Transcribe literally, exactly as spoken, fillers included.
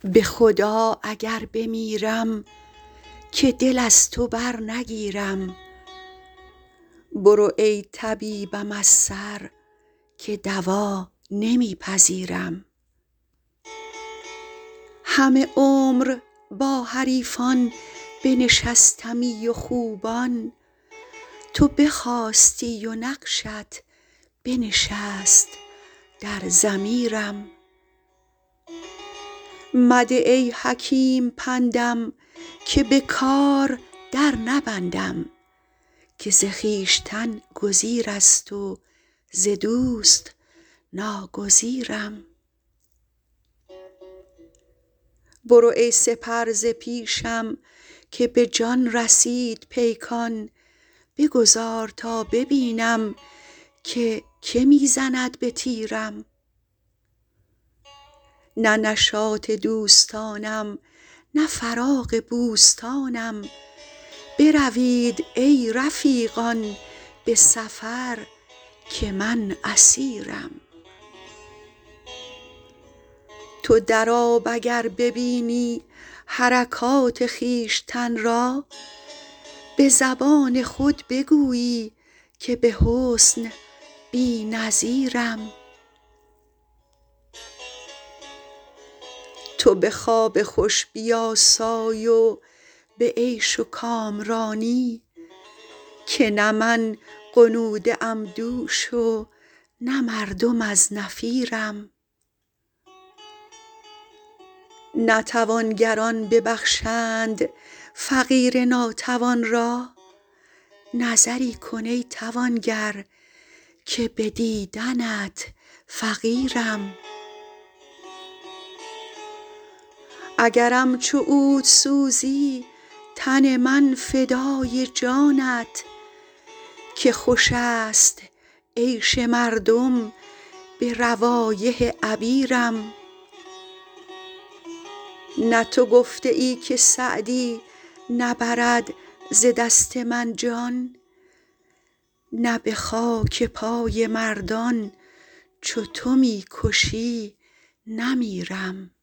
به خدا اگر بمیرم که دل از تو بر نگیرم. برو ای طبیبم از سر که دوا نمی پذیرم. همه عمر با حریفان بنشستمی و خوبان، تو بخاستی و نقشت بنشست در ضمیرم. مده ای حکیم پندم که به کار در نبندم، که ز خویشتن گزیر است و ز دوست ناگزیرم. برو ای سپر ز پیشم که به جان رسید پیکان، بگذار تا ببینم که که می زند به تیرم. نه نشاط دوستانم نه فراغ بوستانم، بروید ای رفیقان به سفر که من اسیرم. تو در آب اگر ببینی حرکات خویشتن را، به زبان خود بگویی که به حسن بی نظیرم. تو به خواب خوش بیاسای و به عیش و کامرانی، که نه من غنوده ام دوش و نه مردم از نفیرم. نه توانگران ببخشند فقیر ناتوان را، نظری کن ای توانگر که به دیدنت فقیرم. اگرم چو عود سوزی تن من فدای جانت، که خوش است عیش مردم به روایح عبیرم. نه تو گفته ای که سعدی نبرد ز دست من جان، نه به خاک پای مردان چو تو می کشی نمیرم.